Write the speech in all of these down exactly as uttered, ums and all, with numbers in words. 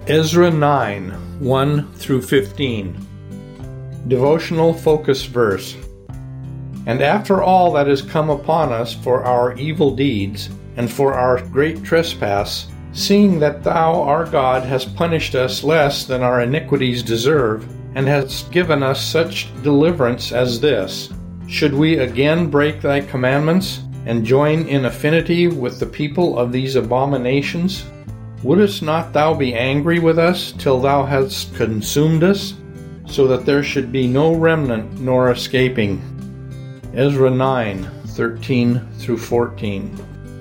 Ezra nine, one through fifteen. Devotional focus verse. And after all that has come upon us for our evil deeds, and for our great trespass, seeing that thou, our God, hast punished us less than our iniquities deserve, and hast given us such deliverance as this, should we again break thy commandments, and join in affinity with the people of these abominations? Wouldest not thou be angry with us till thou hadst consumed us, so that there should be no remnant nor escaping? Ezra nine, thirteen through fourteen.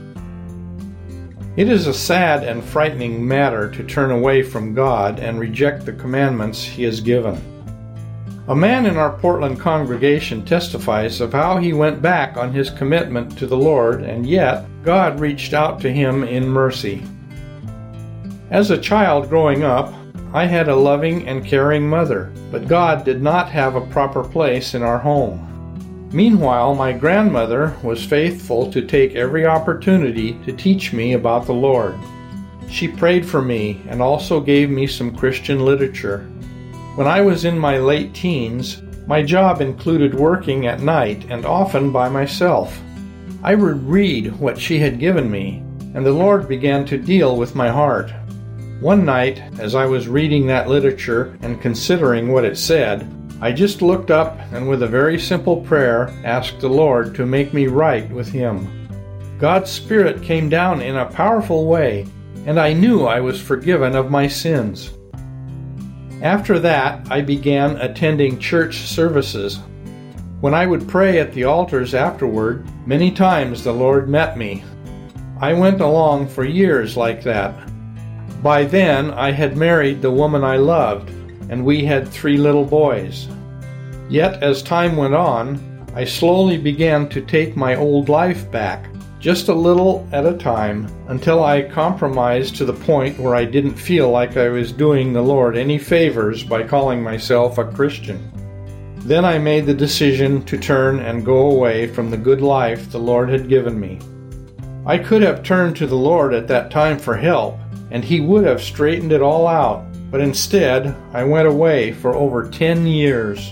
It is a sad and frightening matter to turn away from God and reject the commandments He has given. A man in our Portland congregation testifies of how he went back on his commitment to the Lord, and yet God reached out to him in mercy. As a child growing up, I had a loving and caring mother, but God did not have a proper place in our home. Meanwhile, my grandmother was faithful to take every opportunity to teach me about the Lord. She prayed for me and also gave me some Christian literature. When I was in my late teens, my job included working at night and often by myself. I would read what she had given me, and the Lord began to deal with my heart. One night, as I was reading that literature and considering what it said, I just looked up and with a very simple prayer asked the Lord to make me right with Him. God's Spirit came down in a powerful way, and I knew I was forgiven of my sins. After that, I began attending church services. When I would pray at the altars afterward, many times the Lord met me. I went along for years like that. By then, I had married the woman I loved, and we had three little boys. Yet, as time went on, I slowly began to take my old life back, just a little at a time, until I compromised to the point where I didn't feel like I was doing the Lord any favors by calling myself a Christian. Then I made the decision to turn and go away from the good life the Lord had given me. I could have turned to the Lord at that time for help, and He would have straightened it all out, but instead I went away for over ten years.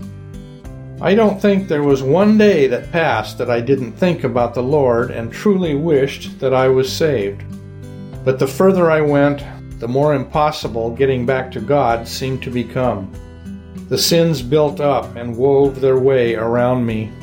I don't think there was one day that passed that I didn't think about the Lord and truly wished that I was saved. But the further I went, the more impossible getting back to God seemed to become. The sins built up and wove their way around me.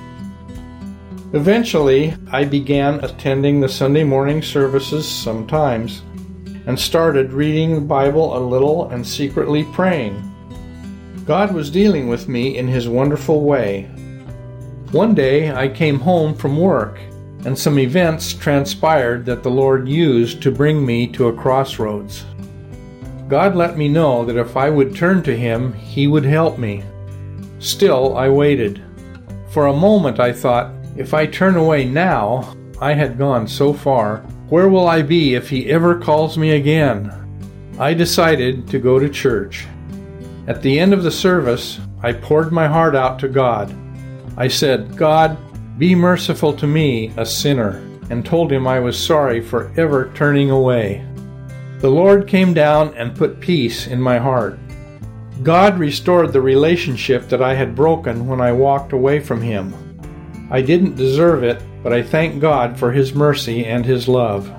Eventually, I began attending the Sunday morning services sometimes, and started reading the Bible a little and secretly praying. God was dealing with me in His wonderful way. One day I came home from work, and some events transpired that the Lord used to bring me to a crossroads. God let me know that if I would turn to Him, He would help me. Still, I waited. For a moment I thought, if I turn away now, I had gone so far, where will I be if He ever calls me again? I decided to go to church. At the end of the service, I poured my heart out to God. I said, God, be merciful to me, a sinner, and told Him I was sorry for ever turning away. The Lord came down and put peace in my heart. God restored the relationship that I had broken when I walked away from Him. I didn't deserve it, but I thank God for His mercy and His love.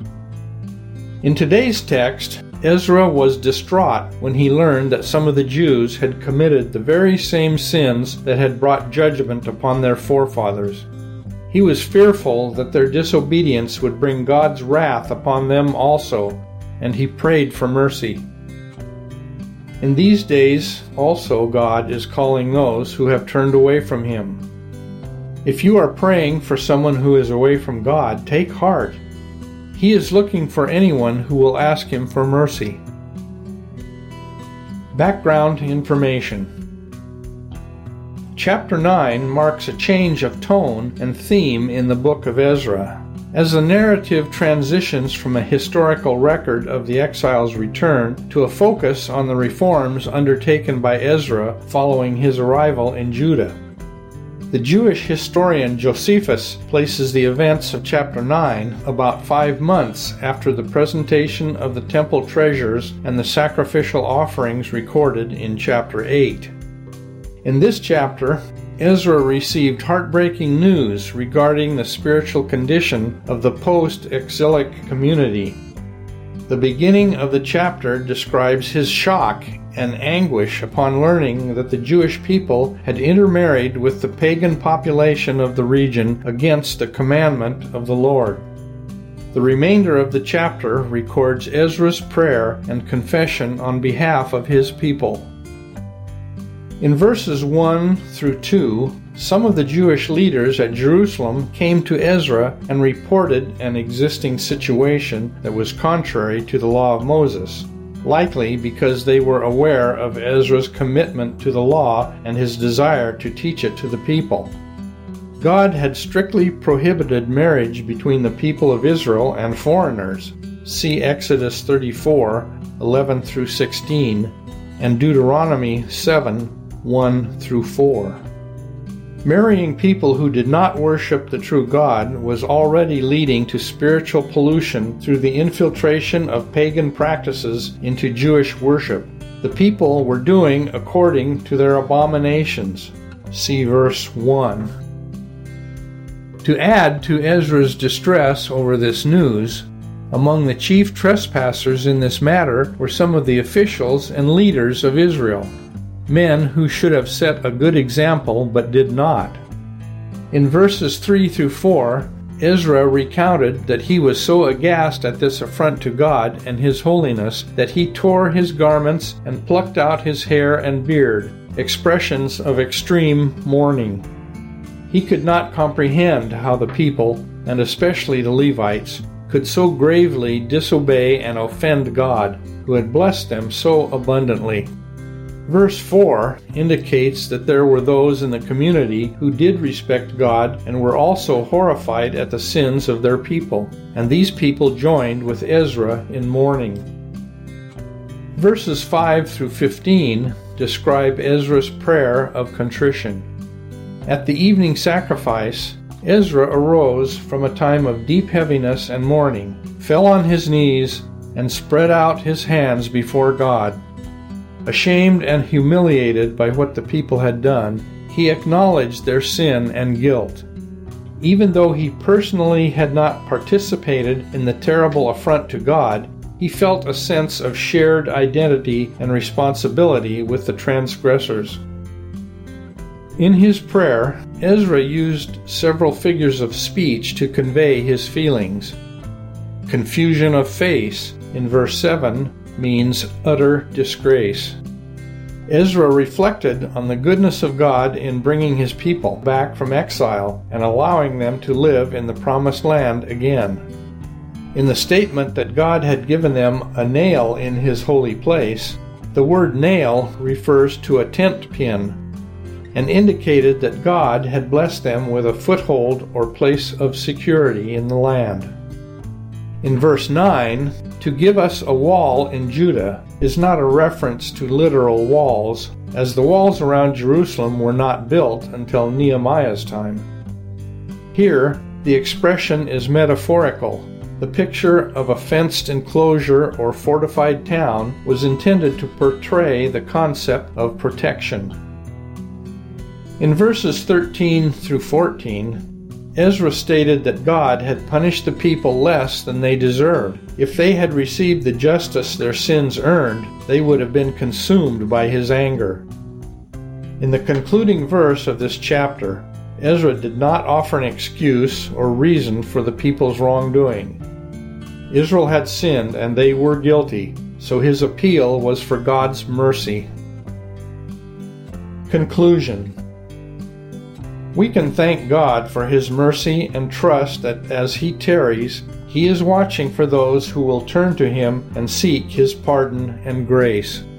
In today's text, Ezra was distraught when he learned that some of the Jews had committed the very same sins that had brought judgment upon their forefathers. He was fearful that their disobedience would bring God's wrath upon them also, and he prayed for mercy. In these days, also God is calling those who have turned away from Him. If you are praying for someone who is away from God, take heart. He is looking for anyone who will ask Him for mercy. Background information. Chapter nine marks a change of tone and theme in the book of Ezra. As the narrative transitions from a historical record of the exile's return to a focus on the reforms undertaken by Ezra following his arrival in Judah. The Jewish historian Josephus places the events of chapter nine about five months after the presentation of the temple treasures and the sacrificial offerings recorded in chapter eight. In this chapter, Ezra received heartbreaking news regarding the spiritual condition of the post-exilic community. The beginning of the chapter describes his shock and anguish upon learning that the Jewish people had intermarried with the pagan population of the region against the commandment of the Lord. The remainder of the chapter records Ezra's prayer and confession on behalf of his people. In verses one through two, some of the Jewish leaders at Jerusalem came to Ezra and reported an existing situation that was contrary to the law of Moses, likely because they were aware of Ezra's commitment to the law and his desire to teach it to the people. God had strictly prohibited marriage between the people of Israel and foreigners. See Exodus thirty-four, eleven through sixteen, and Deuteronomy seven, one through four. Marrying people who did not worship the true God was already leading to spiritual pollution through the infiltration of pagan practices into Jewish worship. The people were doing according to their abominations. See verse one. To add to Ezra's distress over this news, among the chief trespassers in this matter were some of the officials and leaders of Israel, men who should have set a good example but did not. In verses three through four, Ezra recounted that he was so aghast at this affront to God and His holiness that he tore his garments and plucked out his hair and beard, expressions of extreme mourning. He could not comprehend how the people, and especially the Levites, could so gravely disobey and offend God, who had blessed them so abundantly. Verse four indicates that there were those in the community who did respect God and were also horrified at the sins of their people, and these people joined with Ezra in mourning. Verses five through fifteen describe Ezra's prayer of contrition. At the evening sacrifice, Ezra arose from a time of deep heaviness and mourning, fell on his knees, and spread out his hands before God. Ashamed and humiliated by what the people had done, he acknowledged their sin and guilt. Even though he personally had not participated in the terrible affront to God, he felt a sense of shared identity and responsibility with the transgressors. In his prayer, Ezra used several figures of speech to convey his feelings. Confusion of face, in verse seven, means utter disgrace. Ezra reflected on the goodness of God in bringing his people back from exile and allowing them to live in the promised land again. In the statement that God had given them a nail in His holy place, the word nail refers to a tent pin and indicated that God had blessed them with a foothold or place of security in the land. In verse nine, to give us a wall in Judah is not a reference to literal walls, as the walls around Jerusalem were not built until Nehemiah's time. Here, the expression is metaphorical. The picture of a fenced enclosure or fortified town was intended to portray the concept of protection. In verses thirteen through fourteen, Ezra stated that God had punished the people less than they deserved. If they had received the justice their sins earned, they would have been consumed by His anger. In the concluding verse of this chapter, Ezra did not offer an excuse or reason for the people's wrongdoing. Israel had sinned and they were guilty, so his appeal was for God's mercy. Conclusion. We can thank God for His mercy and trust that as He tarries, He is watching for those who will turn to Him and seek His pardon and grace.